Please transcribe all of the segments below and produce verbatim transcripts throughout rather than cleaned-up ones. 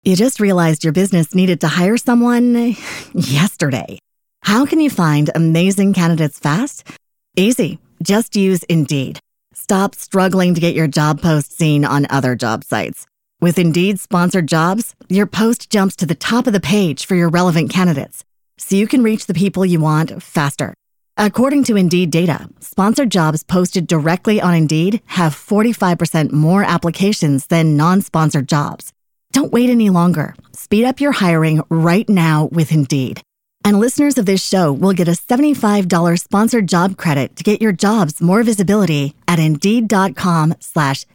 You just realized your business needed to hire someone yesterday. How can you find amazing candidates fast? Easy. Just use Indeed. Stop struggling to get your job post seen on other job sites. With Indeed sponsored jobs, your post jumps to the top of the page for your relevant candidates, so you can reach the people you want faster. According to Indeed data, sponsored jobs posted directly on Indeed have forty-five percent more applications than non-sponsored jobs. Don't wait any longer. Speed up your hiring right now with Indeed. And listeners of this show will get a seventy-five dollars sponsored job credit to get your jobs more visibility at Indeed.com slash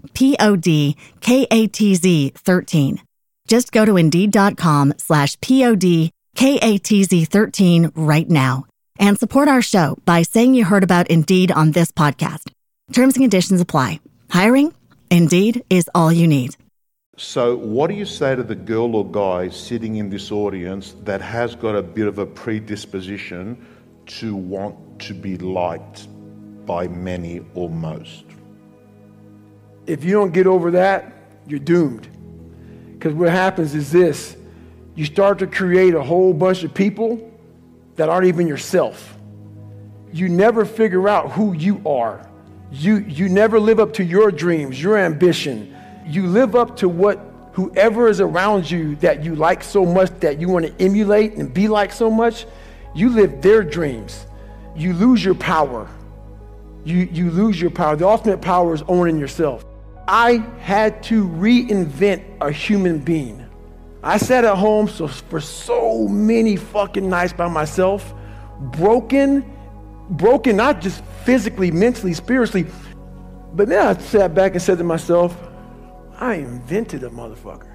P-O-D-K-A-T-Z 13. Just go to Indeed.com slash P-O-D-K-A-T-Z 13 right now and support our show by saying you heard about Indeed on this podcast. Terms and conditions apply. Hiring? Indeed is all you need. So what do you say to the girl or guy sitting in this audience that has got a bit of a predisposition to want to be liked by many or most? If you don't get over that, you're doomed. Because what happens is this: you start to create a whole bunch of people that aren't even yourself. You never figure out who you are. You, you never live up to your dreams, your ambition. You live up to what whoever is around you that you like so much, that you want to emulate and be like so much. You live their dreams. You lose your power. You, you lose your power. The ultimate power is owning yourself. I had to reinvent a human being. I sat at home so, for so many fucking nights by myself, broken, broken not just physically, mentally, spiritually, but then I sat back and said to myself, I invented a motherfucker.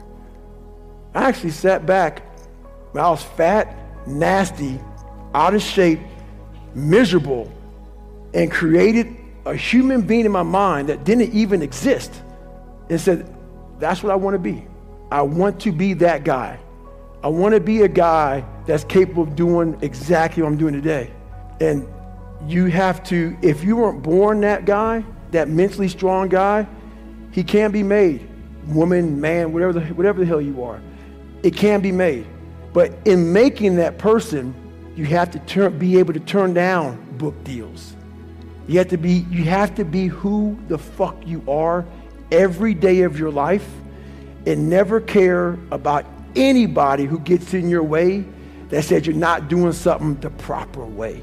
I actually sat back when I was fat, nasty, out of shape, miserable, and created a human being in my mind that didn't even exist and said, that's what I want to be. I want to be that guy. I want to be a guy that's capable of doing exactly what I'm doing today. And you have to, if you weren't born that guy, that mentally strong guy, he can't be made. Woman, man, whatever the, whatever the hell you are, it can be made. But in making that person, you have to turn, be able to turn down book deals. You have to be, you have to be who the fuck you are every day of your life, and never care about anybody who gets in your way that says you're not doing something the proper way.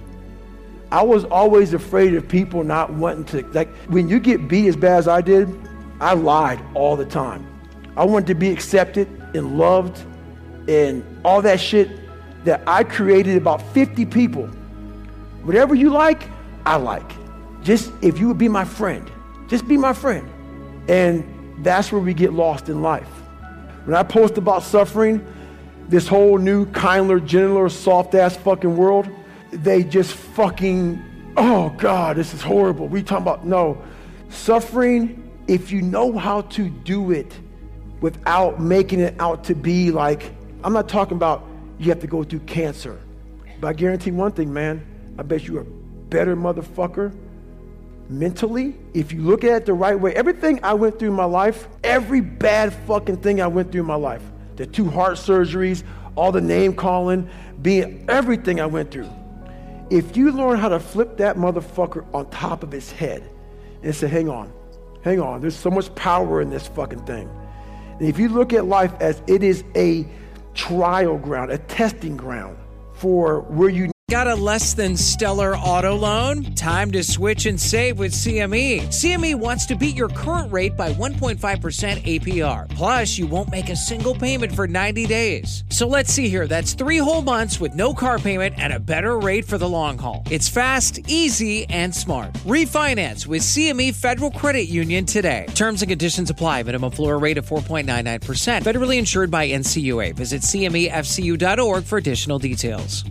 I was always afraid of people not wanting to, like when you get beat as bad as I did, I lied all the time. I wanted to be accepted and loved and all that shit that I created about fifty people. Whatever you like, I like. Just if you would be my friend, just be my friend. And that's where we get lost in life. When I post about suffering, this whole new kindler, gentler, soft-ass fucking world, they just fucking, oh God, this is horrible. We talking about, no. Suffering, if you know how to do it without making it out to be like, I'm not talking about you have to go through cancer. But I guarantee one thing, man, I bet you a better motherfucker mentally, if you look at it the right way. Everything I went through in my life, every bad fucking thing I went through in my life, the two heart surgeries, all the name calling, being everything I went through. If you learn how to flip that motherfucker on top of his head and say, hang on, hang on, there's so much power in this fucking thing. And if you look at life as it is a trial ground, a testing ground for where you Got a less than stellar auto loan? Time to switch and save with C M E. C M E wants to beat your current rate by one point five percent A P R. Plus, you won't make a single payment for ninety days. So let's see here. That's three whole months with no car payment and a better rate for the long haul. It's fast, easy, and smart. Refinance with C M E Federal Credit Union today. Terms and conditions apply. Minimum floor rate of four point nine nine percent. Federally insured by N C U A. Visit C M E F C U dot org for additional details.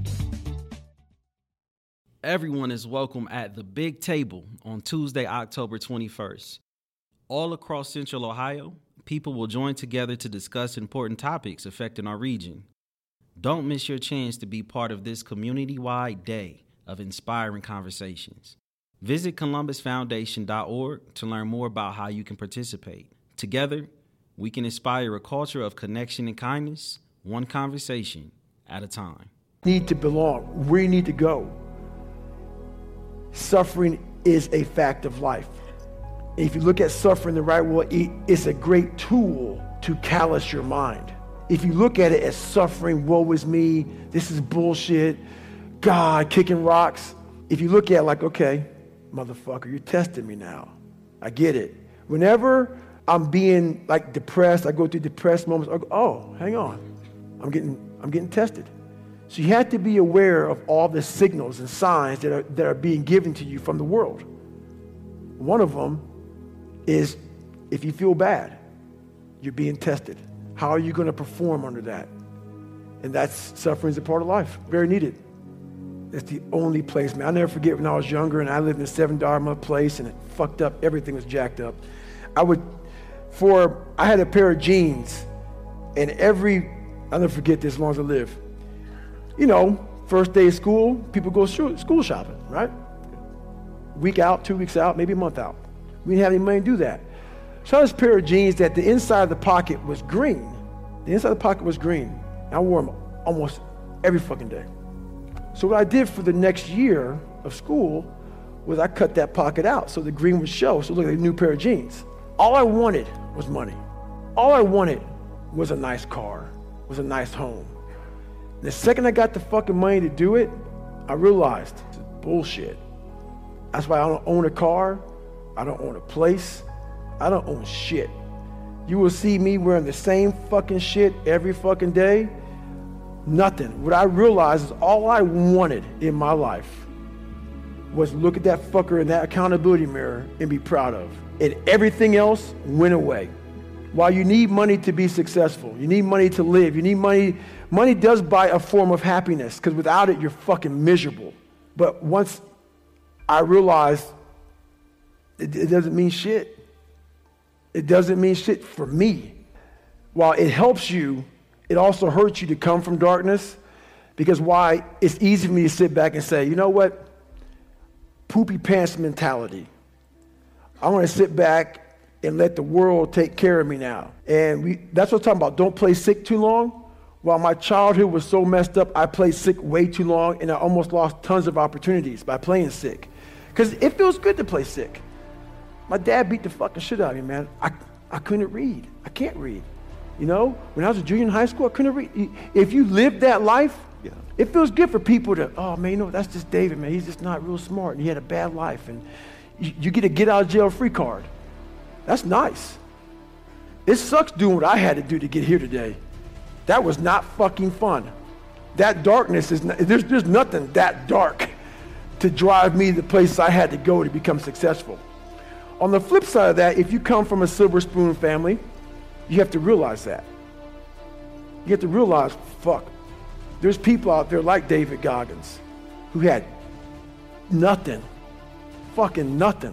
Everyone is welcome at the Big Table on Tuesday, October twenty-first. All across Central Ohio, people will join together to discuss important topics affecting our region. Don't miss your chance to be part of this community-wide day of inspiring conversations. Visit Columbus Foundation dot org to learn more about how you can participate. Together, We can inspire a culture of connection and kindness, one conversation at a time. Need to belong, where you need to go. Suffering is a fact of life. If you look at suffering the right way, it's a great tool to callous your mind. If you look at it as suffering, woe is me, this is bullshit, God, kicking rocks. If you look at it like, okay, motherfucker, you're testing me now. I get it. Whenever I'm being like depressed, I go through depressed moments, I go, oh, hang on, I'm getting, I'm getting tested. So you have to be aware of all the signals and signs that are, that are being given to you from the world. One of them is if you feel bad, you're being tested. How are you going to perform under that? And that's suffering is a part of life, very needed. It's the only place, man. I'll never forget when I was younger and I lived in a seven dollar a month place and it fucked up. Everything was jacked up. I would, for, I had a pair of jeans and every, I'll never forget this as long as I live. You know, first day of school, people go school shopping, right? Week out, two weeks out, maybe a month out. We didn't have any money to do that. So I had this pair of jeans that the inside of the pocket was green. The inside of the pocket was green. I wore them almost every fucking day. So what I did for the next year of school was I cut that pocket out so the green would show, so it looked like a new pair of jeans. All I wanted was money. All I wanted was a nice car, was a nice home. And the second I got the fucking money to do it, I realized it's bullshit. That's why I don't own a car, I don't own a place, I don't own shit. You will see me wearing the same fucking shit every fucking day. Nothing. What I realized is all I wanted in my life was look at that fucker in that accountability mirror and be proud of. And everything else went away. While you need money to be successful, you need money to live, you need money, money does buy a form of happiness because without it, you're fucking miserable. But once I realized it, it doesn't mean shit. It doesn't mean shit for me. While it helps you, it also hurts you to come from darkness, because why? It's easy for me to sit back and say, you know what? Poopy pants mentality. I want to sit back and let the world take care of me now. And we, that's what I'm talking about. Don't play sick too long. While my childhood was so messed up, I played sick way too long, and I almost lost tons of opportunities by playing sick. Because it feels good to play sick. My dad beat the fucking shit out of me, man. I, I couldn't read. I can't read. You know, when I was a junior in high school, I couldn't read. If you live that life, yeah. It feels good for people to, oh man, you know, that's just David, man. He's just not real smart, and he had a bad life, and you, you get a get out of jail free card. That's nice. It sucks doing what I had to do to get here today. That was not fucking fun. That darkness is, not, there's, there's nothing that dark to drive me to the place I had to go to become successful. On the flip side of that, if you come from a silver spoon family, you have to realize that. You have to realize, fuck, there's people out there like David Goggins who had nothing, fucking nothing.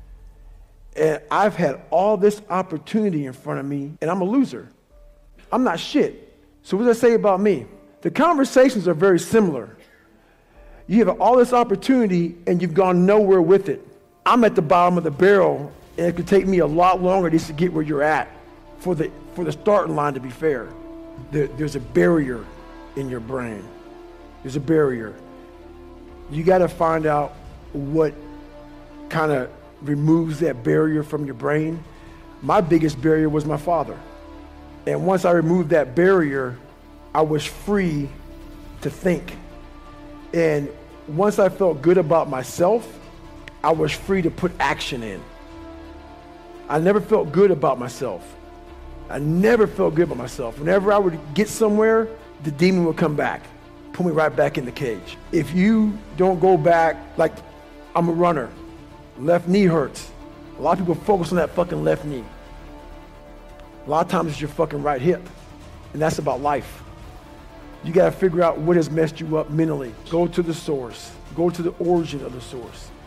And I've had all this opportunity in front of me, and I'm a loser. I'm not shit. So what does that say about me? The conversations are very similar. You have all this opportunity, and you've gone nowhere with it. I'm at the bottom of the barrel, and it could take me a lot longer just to get where you're at for the for the starting line to be fair. There, there's a barrier in your brain. There's a barrier. You got to find out what kind of removes that barrier from your brain. My biggest barrier was my father. And once I removed that barrier, I was free to think. And once I felt good about myself, I was free to put action in. I never felt good about myself. I never felt good about myself. Whenever I would get somewhere, the demon would come back, put me right back in the cage. If you don't go back, like I'm a runner, left knee hurts. A lot of people focus on that fucking left knee. A lot of times it's your fucking right hip, and that's about life. You gotta figure out what has messed you up mentally. Go to the source. Go to the origin of the source.